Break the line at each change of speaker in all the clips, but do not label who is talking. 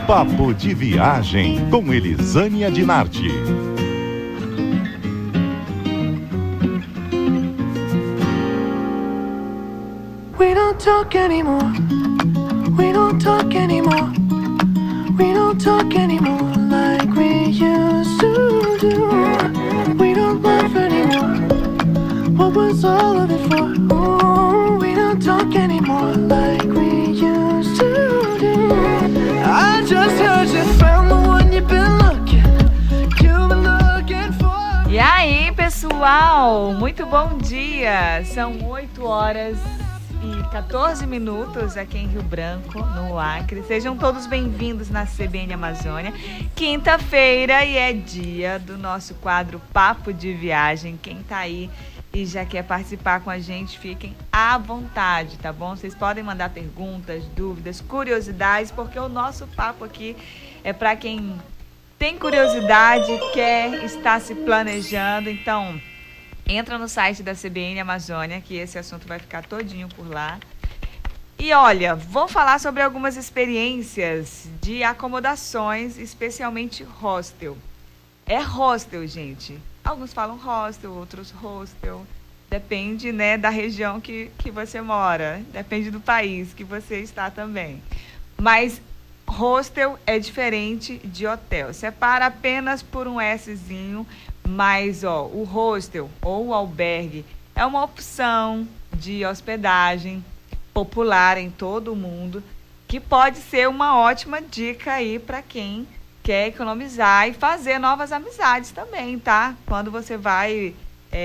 Papo de Viagem com Elisânia Dinardi.
We don't talk anymore. We don't talk anymore. We don't talk anymore like we used to do. We don't laugh anymore. What was all of it for? Ooh, we don't talk anymore like we used to do. I just heard you found the one you've been looking for.
E aí, pessoal, muito bom dia. São 8 horas e 14 minutos aqui em Rio Branco, no Acre. Sejam todos bem-vindos na CBN Amazônia. Quinta-feira e é dia do nosso quadro Papo de Viagem. Quem tá aí e já quer participar com a gente, fiquem à vontade, tá bom? Vocês podem mandar perguntas, dúvidas, curiosidades, porque o nosso papo aqui é para quem tem curiosidade, quer estar se planejando. Então, entra no site da CBN Amazônia, que esse assunto vai ficar todinho por lá. E olha, vou falar sobre algumas experiências de acomodações, especialmente hostel. É hostel, gente. Alguns falam hostel, outros hostel. Depende, né, da região que você mora. Depende do país que você está também. Mas hostel é diferente de hotel. Separa apenas por um Szinho. Mas, o hostel ou o albergue é uma opção de hospedagem popular em todo o mundo, que pode ser uma ótima dica aí para quem quer economizar e fazer novas amizades também, tá? Quando você vai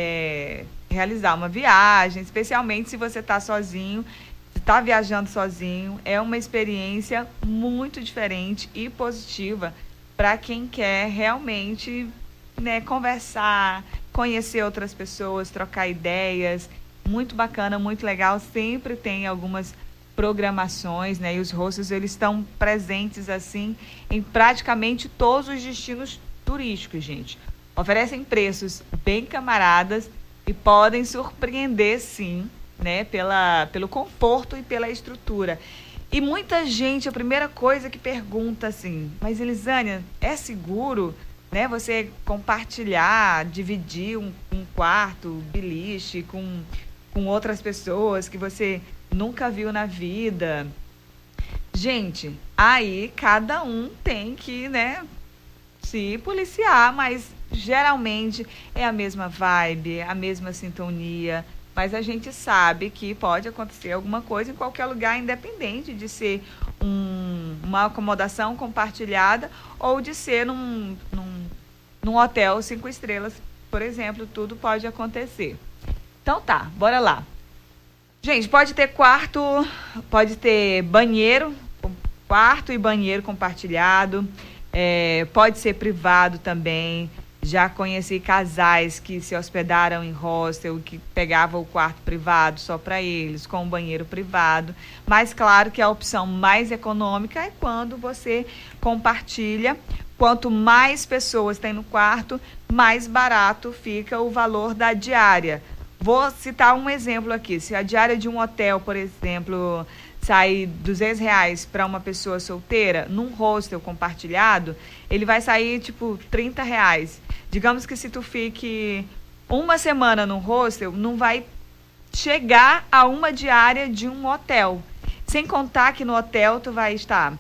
realizar uma viagem, especialmente se você está sozinho, está viajando sozinho, é uma experiência muito diferente e positiva para quem quer realmente, né, conversar, conhecer outras pessoas, trocar ideias. Muito bacana, muito legal. Sempre tem algumas programações, né? E os hostels, eles estão presentes assim em praticamente todos os destinos turísticos, gente. Oferecem preços bem camaradas e podem surpreender, sim, né? Pelo conforto e pela estrutura. E muita gente, a primeira coisa que pergunta assim, mas Elisânia, é seguro, né, você compartilhar, dividir um quarto, beliche com outras pessoas que você nunca viu na vida? Gente, aí cada um tem que, né, se policiar, mas geralmente é a mesma vibe, a mesma sintonia, mas a gente sabe que pode acontecer alguma coisa em qualquer lugar, independente de ser uma acomodação compartilhada ou de ser num hotel 5 estrelas, por exemplo. Tudo pode acontecer. Então tá, bora lá. Gente, pode ter quarto, pode ter banheiro, quarto e banheiro compartilhado, pode ser privado também. Já conheci casais que se hospedaram em hostel, que pegavam o quarto privado só para eles, com o banheiro privado. Mas claro que a opção mais econômica é quando você compartilha. Quanto mais pessoas tem no quarto, mais barato fica o valor da diária. Vou citar um exemplo aqui. Se a diária de um hotel, por exemplo, sai R$200 para uma pessoa solteira, num hostel compartilhado, ele vai sair tipo R$30. Digamos que se tu fique uma semana no hostel, não vai chegar a uma diária de um hotel. Sem contar que no hotel tu vai estar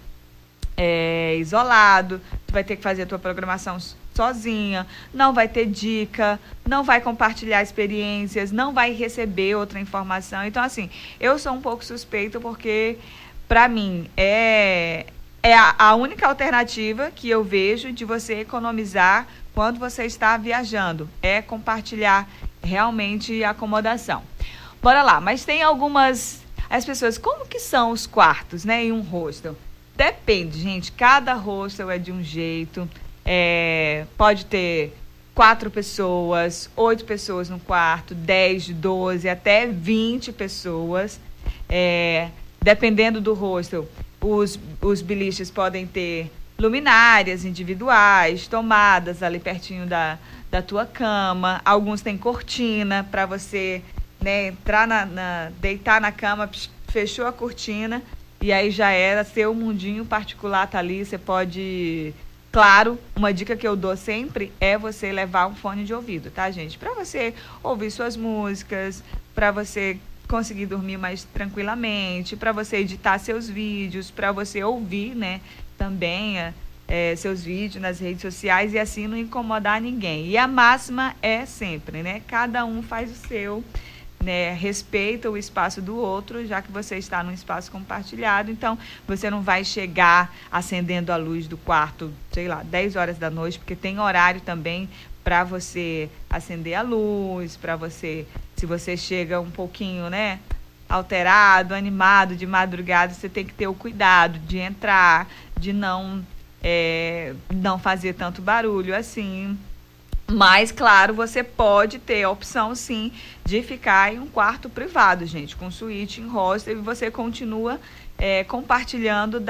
isolado, tu vai ter que fazer a tua programação sozinha, não vai ter dica, não vai compartilhar experiências, não vai receber outra informação. Então, assim, eu sou um pouco suspeita porque, para mim, é a única alternativa que eu vejo de você economizar quando você está viajando, é compartilhar realmente a acomodação. Bora lá, mas tem algumas... As pessoas, como que são os quartos, né, em um hostel? Depende, gente, cada hostel é de um jeito. Pode ter 4 pessoas, 8 pessoas no quarto, 10, 12, até 20 pessoas. Dependendo do hostel, os biliches podem ter luminárias individuais, tomadas ali pertinho da tua cama. Alguns têm cortina para você, né, entrar deitar na cama, fechou a cortina, e aí já era seu mundinho particular, tá ali, você pode... Claro, uma dica que eu dou sempre é você levar um fone de ouvido, tá, gente? Para você ouvir suas músicas, para você conseguir dormir mais tranquilamente, para você editar seus vídeos, para você ouvir, né, também seus vídeos nas redes sociais e assim não incomodar ninguém. E a máxima é sempre, né? Cada um faz o seu, né? Respeita o espaço do outro, já que você está num espaço compartilhado, então você não vai chegar acendendo a luz do quarto, sei lá, 10 horas da noite, porque tem horário também para você acender a luz, para você, se você chega um pouquinho, né, alterado, animado de madrugada, você tem que ter o cuidado de entrar, de não fazer tanto barulho assim. Mas, claro, você pode ter a opção, sim, de ficar em um quarto privado, gente, com suíte em hostel, e você continua compartilhando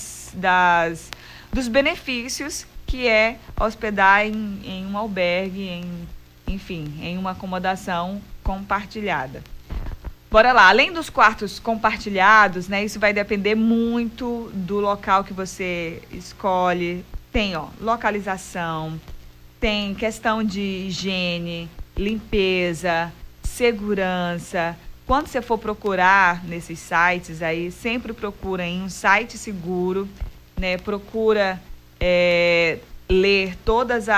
dos benefícios que é hospedar em um albergue, enfim, em uma acomodação compartilhada. Bora lá, além dos quartos compartilhados, né, isso vai depender muito do local que você escolhe. Tem, localização, tem questão de higiene, limpeza, segurança. Quando você for procurar nesses sites aí, sempre procura em um site seguro, né? Procura ler todas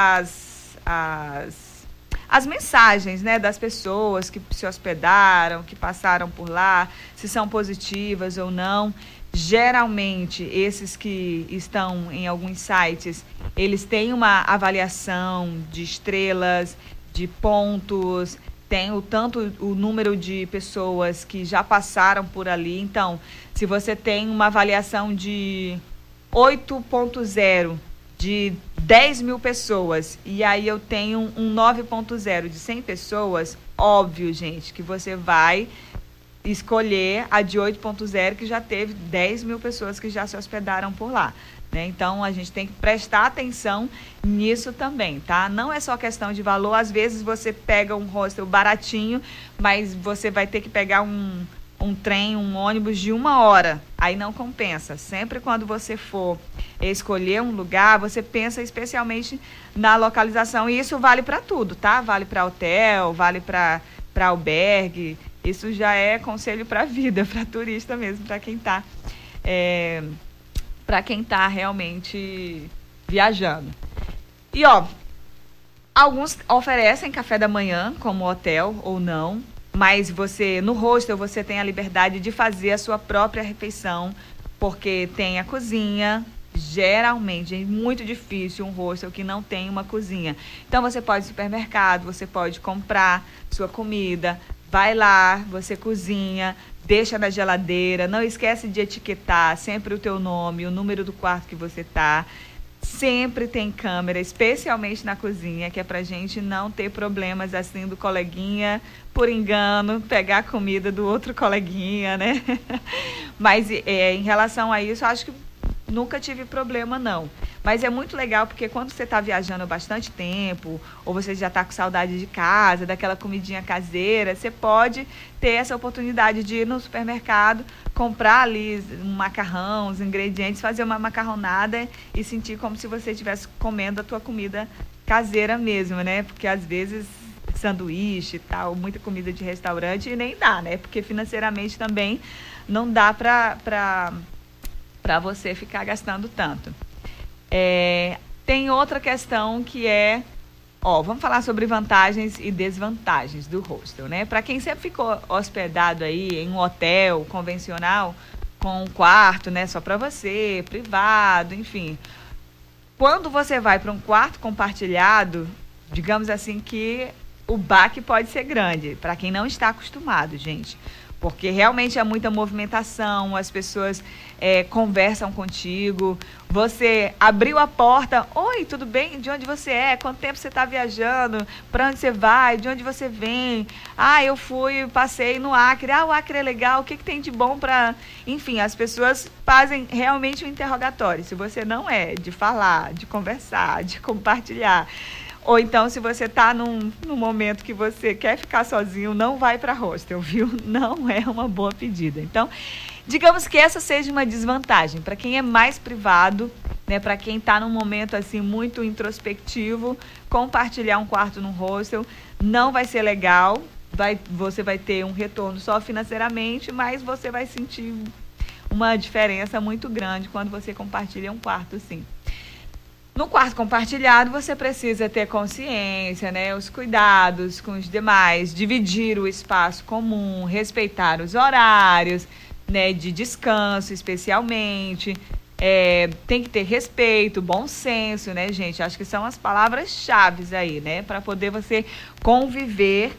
as mensagens, né, das pessoas que se hospedaram, que passaram por lá, se são positivas ou não. Geralmente, esses que estão em alguns sites, eles têm uma avaliação de estrelas, de pontos, tem o número de pessoas que já passaram por ali. Então, se você tem uma avaliação de 8.0 de 10 mil pessoas, e aí eu tenho um 9.0 de 100 pessoas, óbvio, gente, que você vai escolher a de 8.0, que já teve 10 mil pessoas que já se hospedaram por lá, né? Então, a gente tem que prestar atenção nisso também, tá? Não é só questão de valor. Às vezes você pega um hostel baratinho, mas você vai ter que pegar um trem, um ônibus de 1 hora. Aí não compensa. Sempre quando você for escolher um lugar, você pensa especialmente na localização. E isso vale para tudo, tá? Vale para hotel, vale para albergue. Isso já é conselho para a vida, para turista mesmo, para quem está realmente viajando. E, alguns oferecem café da manhã, como hotel ou não, mas no hostel você tem a liberdade de fazer a sua própria refeição, porque tem a cozinha. Geralmente é muito difícil um hostel que não tem uma cozinha. Então você pode ir ao supermercado, você pode comprar sua comida, vai lá, você cozinha, deixa na geladeira, não esquece de etiquetar sempre o teu nome, o número do quarto que você tá. Sempre tem câmera, especialmente na cozinha, que é pra gente não ter problemas assim do coleguinha, por engano, pegar a comida do outro coleguinha, né? Mas em relação a isso, acho que nunca tive problema, não. Mas é muito legal porque quando você está viajando há bastante tempo, ou você já está com saudade de casa, daquela comidinha caseira, você pode ter essa oportunidade de ir no supermercado, comprar ali um macarrão, os ingredientes, fazer uma macarronada e sentir como se você estivesse comendo a tua comida caseira mesmo, né? Porque às vezes sanduíche e tal, muita comida de restaurante, e nem dá, né? Porque financeiramente também não dá para você ficar gastando tanto. Tem outra questão que vamos falar sobre vantagens e desvantagens do hostel, né? Para quem sempre ficou hospedado aí em um hotel convencional, com um quarto, né, só para você, privado, enfim. Quando você vai para um quarto compartilhado, digamos assim que o baque pode ser grande, para quem não está acostumado, gente. Porque realmente é muita movimentação, as pessoas conversam contigo, você abriu a porta, oi, tudo bem? De onde você é? Quanto tempo você está viajando? Para onde você vai? De onde você vem? Eu passei no Acre, o Acre é legal, o que tem de bom para... Enfim, as pessoas fazem realmente um interrogatório, se você não é de falar, de conversar, de compartilhar. Ou então, se você está num momento que você quer ficar sozinho, não vai para hostel, viu? Não é uma boa pedida. Então, digamos que essa seja uma desvantagem. Para quem é mais privado, né, para quem está num momento assim muito introspectivo, compartilhar um quarto num hostel não vai ser legal. Você vai ter um retorno só financeiramente, mas você vai sentir uma diferença muito grande quando você compartilha um quarto assim. No quarto compartilhado, você precisa ter consciência, né? Os cuidados com os demais, dividir o espaço comum, respeitar os horários, né? De descanso, especialmente. Tem que ter respeito, bom senso, né, gente? Acho que são as palavras-chave aí, né? Para poder você conviver,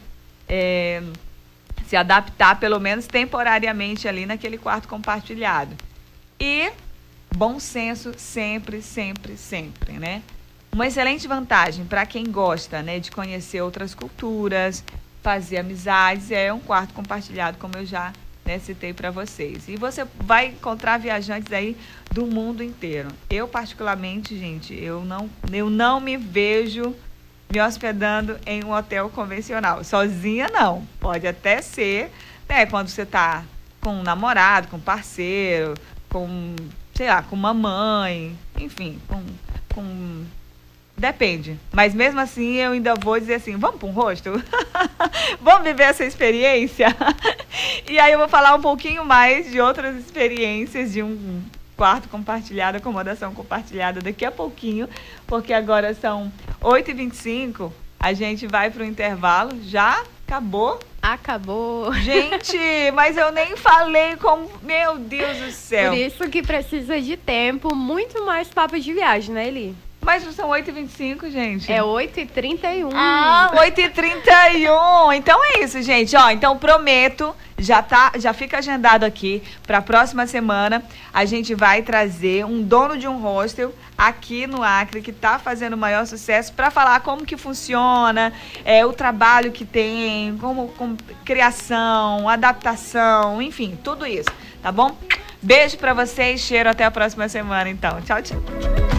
se adaptar, pelo menos temporariamente, ali naquele quarto compartilhado. E bom senso sempre, sempre, sempre, né? Uma excelente vantagem para quem gosta, né, de conhecer outras culturas, fazer amizades, é um quarto compartilhado, como eu já, né, citei para vocês. E você vai encontrar viajantes aí do mundo inteiro. Eu, particularmente, gente, eu não me vejo me hospedando em um hotel convencional. Sozinha, não. Pode até ser, né, quando você está com um namorado, com um parceiro, com, sei lá, com uma mãe, enfim, depende. Mas mesmo assim, eu ainda vou dizer assim, vamos para um hostel? Vamos viver essa experiência? E aí eu vou falar um pouquinho mais de outras experiências de um quarto compartilhado, acomodação compartilhada daqui a pouquinho, porque agora são 8h25, a gente vai para o intervalo. Já acabou?
Acabou.
Gente, mas eu nem falei como... Meu Deus do céu.
Por isso que precisa de tempo, muito mais papo de viagem, né, Eli?
Mas não são 8h25, gente?
É 8h31.
Ah, 8h31. Então é isso, gente. Ó, então prometo, já fica agendado aqui para a próxima semana. A gente vai trazer um dono de um hostel aqui no Acre que está fazendo o maior sucesso para falar como que funciona, o trabalho que tem, como criação, adaptação, enfim, tudo isso, tá bom? Beijo para vocês, cheiro, até a próxima semana, então. Tchau, tchau.